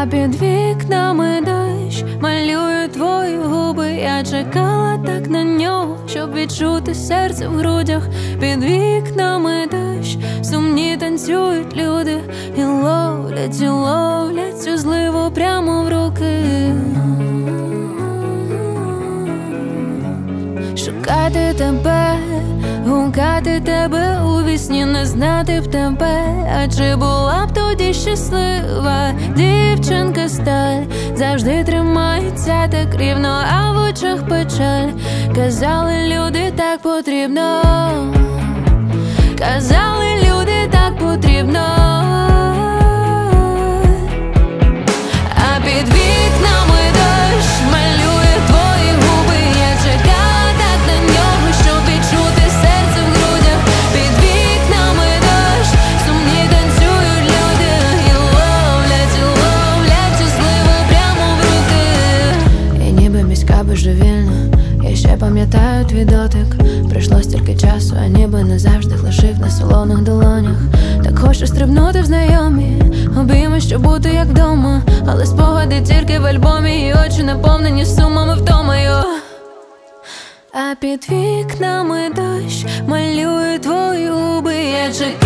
А під вікнами дощ малює твої губи. Я чекала так на нього, щоб відчути серце в грудях. Під вікнами дощ, сумні танцюють люди і ловлять цю зливу прямо в руки. Шукати тебе, гукати тебе у вісні, не знати б тебе. А чи була б тоді щаслива дівчинка сталь? Завжди тримається так рівно, а в очах печаль. Казали люди, так потрібно. Казали люди, так потрібно. А під вікнами дощ малює твої губи. Я чекала так на нього, щоб відчути серце в грудях. Під вікнами дощ, сумні танцюють люди і ловлять цю сливу прямо в руки. І ніби міська божевільна, я ще пам'ятаю твій дотик. Пройшло стільки часу, а ніби не завжди лишив на солоних долонях. Так хочу стрибнути в знайомі обійми, щоб бути як вдома. Але спогади тільки в альбомі, і очі наповнені сумами втомою. А під вікнами дощ малює твої губи. Я чекаю